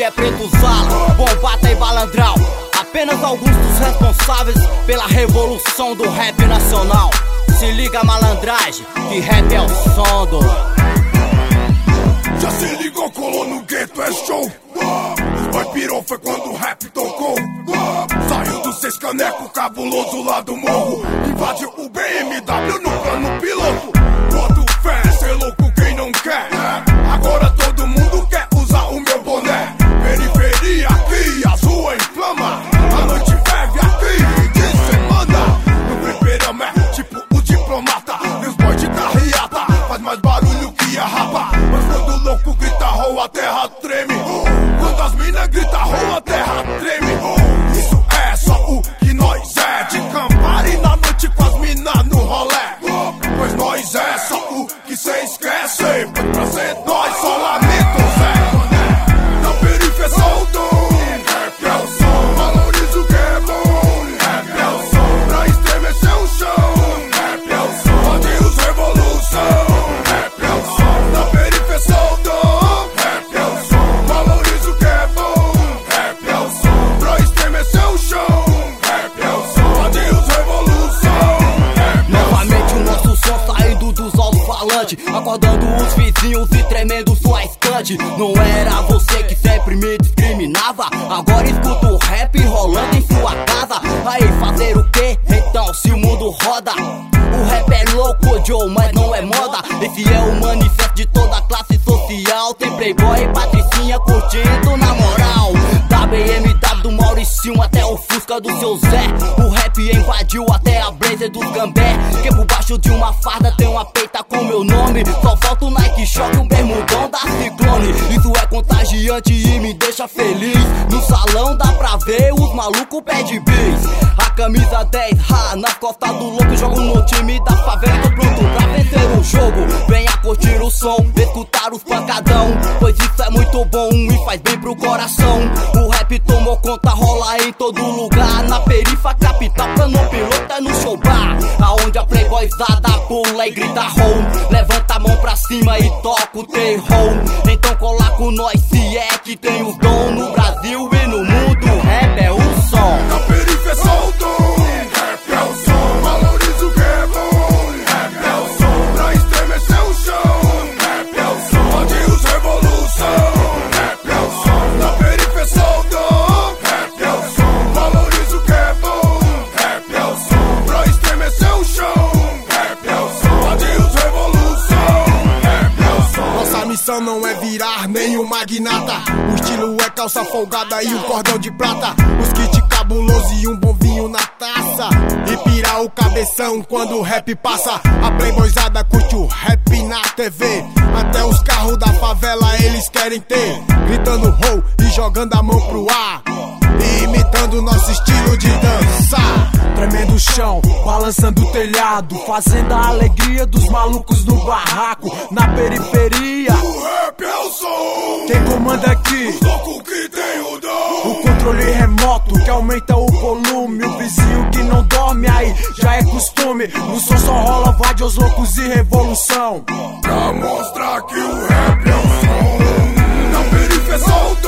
é preto zala, bombata e balandral. Apenas alguns dos responsáveis pela revolução do rap nacional. Se liga a malandragem, que rap é o som do... Já se ligou, colou no gueto, é show. Os boy pirou foi quando o rap tocou. Saiu do 6 caneco, cabuloso lá do morro. Invadiu o BMW no plano piloto. Boto fé, cê louco quem não quer. Agora todo mundo quer usar o meu boné. Periferia aqui, as ruas inflama. A noite ferve aqui, de semana. No fliperama é tipo o diplomata. E os boys de carreata faz mais barulho que a rapa. Mas quando o louco grita rou, a terra treme. Quando as minas grita rou, a terra treme. Isso é só o que nós é. De Campari na noite com as minas no rolé. Pois nós é só o que cê esquece. Pois pra ser nós só lamento, Zé. Na periferia só o dom. Rap é o som, valoriza o que é bom. Rap é o som, pra estremecer o chão. Rap é o som, Fadinhos revolução. Rap é o som, na periferia só o dom. Rap é o som, valoriza o que é bom. Rap é o som, pra estremecer o chão. Rap é o som, Fadinhos revolução. Novamente o nosso som saindo dos alto-falantes, acordando os vizinhos e tremendo sua estante. Não era você que sempre me discriminava, agora escuta o rap rolando em sua casa. Aí fazer o quê? Então se o mundo roda, o rap é louco, Joe, mas não é moda. Esse é o manifesto de toda a classe social. Tem playboy e patricinha curtindo na moral. Da BMW do Mauricinho até o Fusca do seu Zé, o rap invadiu até a Blazer dos Gambé. Que por baixo de uma farda tem uma peita com meu nome. Só falta o Nike Shock, o bermudão da Ciclone. Isso é contagiante e me deixa feliz. No salão dá pra ver os malucos bad bis. A camisa 10, nas costas do louco. Jogo no time da favela, tô pronto pra vencer o jogo. Venha curtir o som, escutar os pancadão, pois isso é muito bom e faz bem pro coração. O rap tomou conta, rola em todo lugar. Na perifa, capital, plano piloto é no show bar, aonde a playboyzada pula e grita home. Levanta a mão pra cima e toca o terror. Então cola com nós se é que tem os dom. No Brasil e no mundo, rap é o som. Na periferia só o dom. Rap é o som, valoriza o que é bom. Rap é o som, pra estremecer o chão. Rap é o som, Fadinhos revolução. Rap é o som, na periferia só o dom. Rap é o som, valoriza o que é bom. Rap é o som, pra estremecer o chão. Rap é o som, Fadinhos revolução. Rap é o som. Nossa missão não é virar nenhum magnata. O estilo é calça folgada e um cordão de prata. Os kits cabuloso e um bom vinho na taça. E pirar o cabeção quando o rap passa. A playboyzada curte o rap na TV. Até os carros da favela eles querem ter. Gritando ho e jogando a mão pro ar. E imitando nosso estilo de dançar. Tremendo o chão, balançando o telhado, fazendo a alegria dos malucos no barraco. Na periferia, o rap é o som. quem comanda aqui? Os loucos que tem o dom. O controle remoto que aumenta o volume. O vizinho que não dorme aí já é costume. No som só rola vade aos loucos e revolução. Pra mostrar que o rap é o som. Na periferia só o